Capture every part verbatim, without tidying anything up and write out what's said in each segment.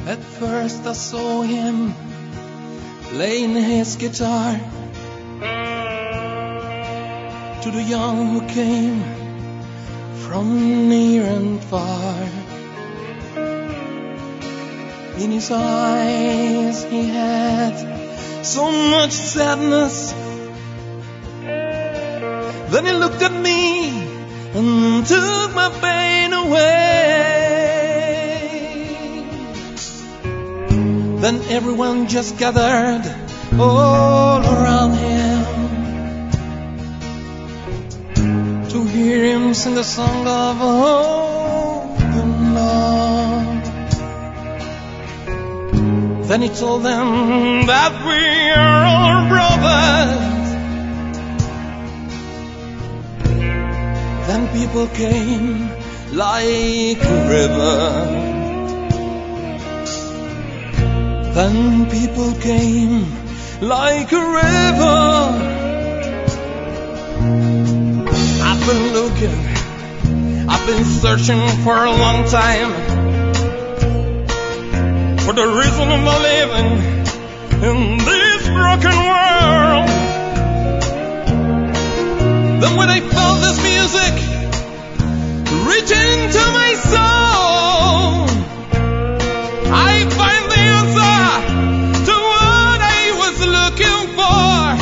At first I saw him playing his guitar to the young who came from near and far. In his eyes he had so much sadness. Then he looked at me and took my pain away. Then everyone just gathered all around him to hear him sing the song of hope and love. Then he told them that we are all brothers. Then people came like a river. Then people came like a river. I've been looking, I've been searching for a long time for the reason of my living in this broken world. Then when I felt this music reach into my soul, I find the answer to what I was looking for.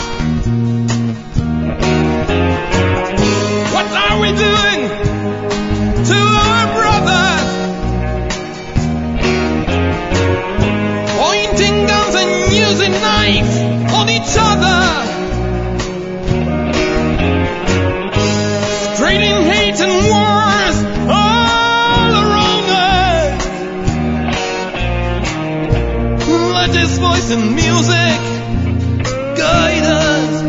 What are we doing to our brothers? Pointing guns and using knives on each other. Spreading hate and wars all around us. Let His voice and music guide us.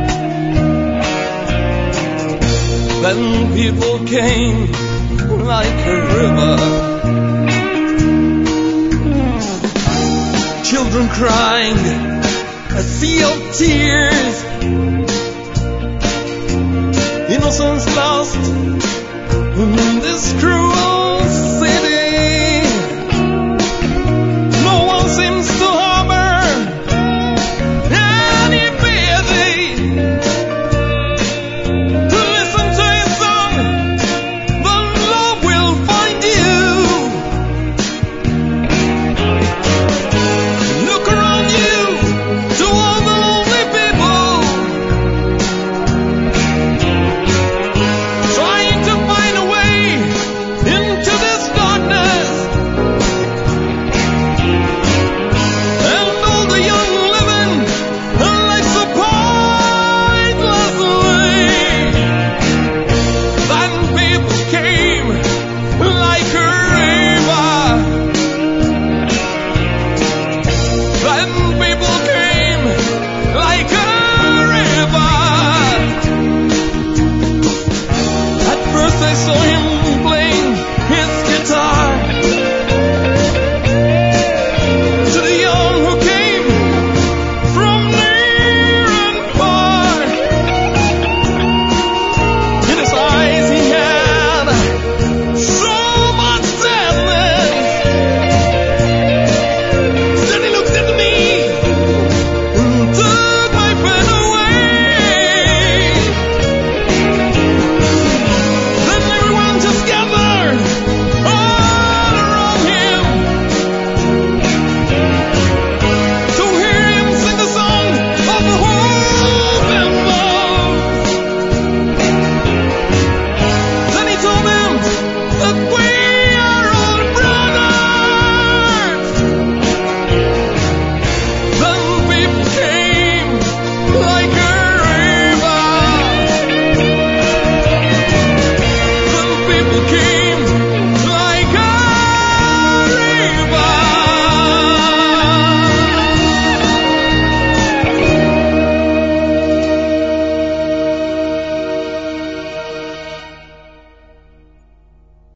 Then people came like a river. Children crying, a sea of tears. Innocence lost in this cruel